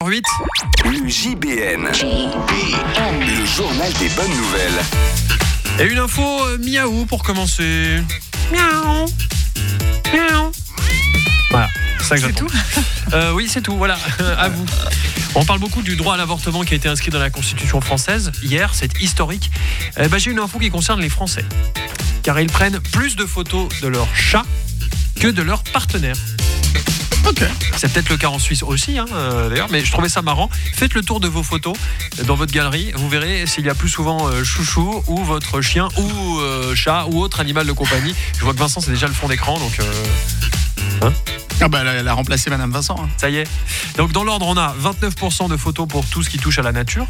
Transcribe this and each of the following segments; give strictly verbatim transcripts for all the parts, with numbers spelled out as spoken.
huit. Le J B N. Le journal des bonnes nouvelles. Et une info euh, miaou pour commencer. Miaou. Miaou. Voilà, c'est ça que j'attends. C'est tout euh, Oui, c'est tout, voilà, à vous. On parle beaucoup du droit à l'avortement qui a été inscrit dans la Constitution française. Hier, c'est historique. Eh ben, j'ai une info qui concerne les Français. Car ils prennent plus de photos de leur chat que de leur partenaire. Ok. C'est peut-être le cas en Suisse aussi, hein, euh, d'ailleurs, mais je trouvais ça marrant. Faites le tour de vos photos dans votre galerie. Vous verrez s'il y a plus souvent euh, chouchou ou votre chien ou euh, chat ou autre animal de compagnie. Je vois que Vincent, c'est déjà le fond d'écran, donc... Euh... Hein Ah bah, elle a remplacé Madame Vincent. Hein. Ça y est. Donc dans l'ordre, on a vingt-neuf pour cent de photos pour tout ce qui touche à la nature,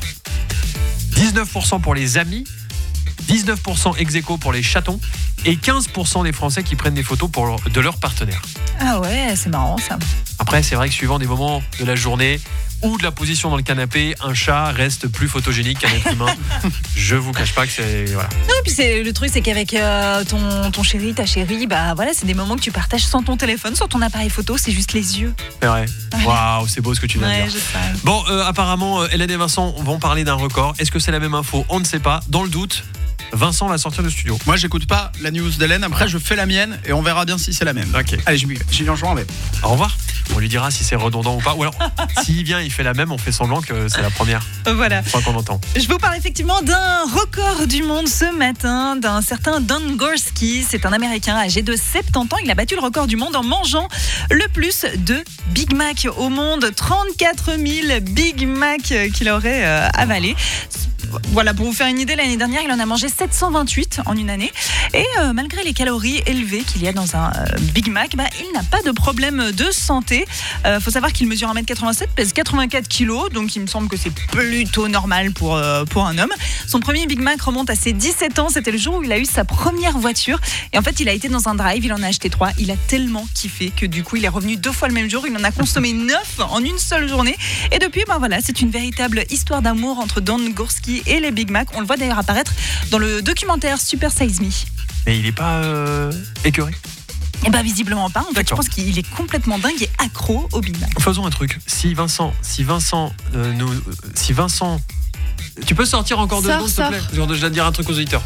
dix-neuf pour cent pour les amis, dix-neuf pour cent ex aequo pour les chatons et quinze pour cent des Français qui prennent des photos pour, de leur partenaire. Ah ouais, c'est marrant ça. Après, c'est vrai que suivant des moments de la journée ou de la position dans le canapé, un chat reste plus photogénique qu'un être humain. Je vous cache pas que c'est... Voilà. Non, et puis c'est, le truc, c'est qu'avec euh, ton, ton chéri, ta chérie, bah voilà, c'est des moments que tu partages sans ton téléphone, sans ton appareil photo, c'est juste les yeux. C'est vrai. Waouh, c'est beau ce que tu viens Ouais, de dire. je sais. Bon, euh, apparemment, euh, Hélène et Vincent vont parler d'un record. Est-ce que c'est la même info ? On ne sait pas. Dans le doute, Vincent va sortir du studio. Moi, j'écoute pas la news d'Hélène. Après, je fais la mienne et on verra bien si c'est la même. Ok. Allez, j'y vais. J'y vais en jouant avec. Au revoir. On lui dira si c'est redondant ou pas. Ou alors, s'il vient, il fait la même, on fait semblant que c'est la première Voilà. fois qu'on entend. Je vous parle effectivement d'un record du monde ce matin, d'un certain Don Gorski. C'est un Américain âgé de soixante-dix ans. Il a battu le record du monde en mangeant le plus de Big Mac au monde. trente-quatre mille Big Mac qu'il aurait euh, avalé. Voilà, pour vous faire une idée, l'année dernière, il en a mangé sept cent vingt-huit en une année. Et euh, malgré les calories élevées qu'il y a dans un euh, Big Mac, bah, il n'a pas de problème de santé. Il euh, faut savoir qu'il mesure un mètre quatre-vingt-sept, pèse quatre-vingt-quatre kilos, donc il me semble que c'est plutôt normal pour, euh, pour un homme. Son premier Big Mac remonte à ses dix-sept ans, c'était le jour où il a eu sa première voiture. Et en fait, il a été dans un drive, il en a acheté trois. Il a tellement kiffé que du coup, il est revenu deux fois le même jour. Il en a consommé neuf en une seule journée. Et depuis, ben voilà, c'est une véritable histoire d'amour entre Don Gorski et les Big Mac. On le voit d'ailleurs apparaître dans le documentaire Super Size Me. Mais il n'est pas euh, écœuré. Eh bien, visiblement pas. En fait, je D'accord. pense qu'il est complètement dingue et accro au Big Mac. Faisons un truc. Si Vincent, si Vincent, euh, nous, euh, si Vincent, tu peux sortir encore deux Sors, secondes, s'il te sors. plaît. Je dois dire un truc aux auditeurs.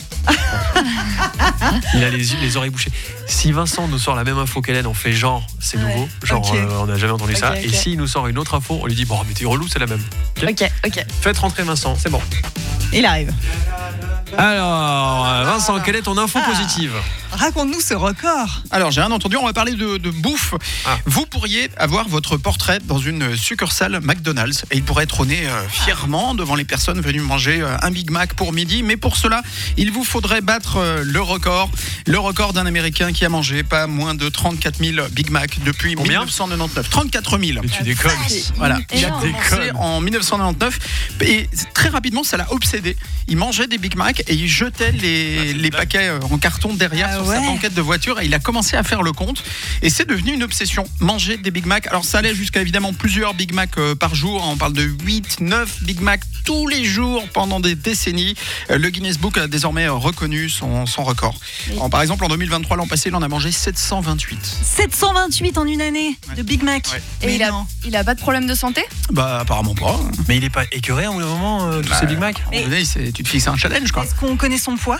Il a les, yeux- les oreilles bouchées. Si Vincent nous sort la même info qu'Hélène, on fait genre c'est Ouais. nouveau, genre Ok. euh, on n'a jamais entendu ça. Ok, Et ok. s'il nous sort une autre info, on lui dit bon mais t'es relou, c'est la même. Ok, ok. Faites rentrer Vincent, c'est bon. Il arrive. Alors euh, Vincent, quelle est ton info Ah. positive ? Raconte-nous ce record. Alors, j'ai rien entendu. On va parler de, de bouffe. Ah. Vous pourriez avoir votre portrait dans une succursale McDonald's et il pourrait trôner euh, fièrement devant les personnes venues manger euh, un Big Mac pour midi. Mais pour cela, il vous faudrait battre euh, le record. Le record d'un Américain qui a mangé pas moins de trente-quatre mille Big Mac depuis Combien dix-neuf cent quatre-vingt-dix-neuf. trente-quatre mille. Mais tu déconnes. Voilà, il a énorme. commencé Déconne. en dix-neuf cent quatre-vingt-dix-neuf et très rapidement ça l'a obsédé. Il mangeait des Big Mac et il jetait les, les paquets euh, en carton derrière Ah sur ouais. sa banquette de voiture et il a commencé à faire le compte et c'est devenu une obsession, manger des Big Mac. Alors ça allait jusqu'à évidemment plusieurs Big Mac euh, par jour, on parle de huit, neuf Big Mac tous les jours pendant des décennies. Euh, Le Guinness Book a désormais euh, reconnu son, son record. Oui. En- par exemple en deux mille vingt-trois, l'an passé, il en a mangé sept cent vingt-huit. sept cent vingt-huit en une année de Big Mac. Ouais. Et Mais il a, non. il a pas de problème de santé? Bah apparemment pas. Mais il est pas écœuré à un moment euh, tous Bah, ces Big Mac À un Mais- moment donné, c'est- tu te fixes un challenge quoi. Est-ce qu'on connaît son poids?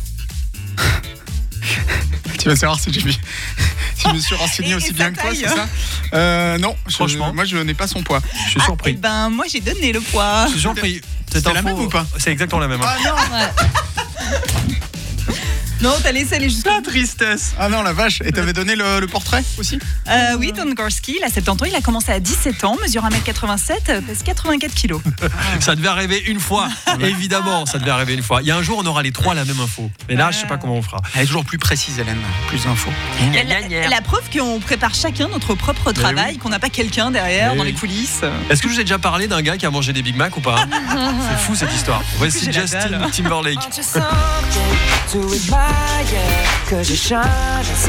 Tu vas savoir si je, me- si je me suis renseigné Et- aussi et bien sa que toi, taille. c'est ça euh, Non, je- Franchement. moi je n'ai pas son poids. Je suis Ah, surpris. eh ben, moi, j'ai donné le poids. Je suis surpris. Cette C'est la info- même ou pas C'est exactement la même. hein. Ah non Non, t'as laissé aller jusqu'au La tristesse. Ah non, la vache. Et t'avais donné le, le portrait aussi Euh, oui, Don Gorski, il a soixante-dix ans, il a commencé à dix-sept ans, mesure un mètre quatre-vingt-sept, pèse quatre-vingt-quatre kilos. Ça devait arriver une fois. Évidemment, ça devait arriver une fois. Il y a un jour, on aura les trois la même info. Mais là, je sais pas comment on fera. Elle est toujours plus précise, Hélène. Plus d'infos. La, la preuve qu'on prépare chacun notre propre travail, qu'on n'a pas quelqu'un derrière Mais dans oui. les coulisses. Est-ce que je vous ai déjà parlé d'un gars qui a mangé des Big Mac ou pas ? C'est fou cette histoire. Voici J'ai la Justin dalle. Timberlake. To admire, 'cause you shine.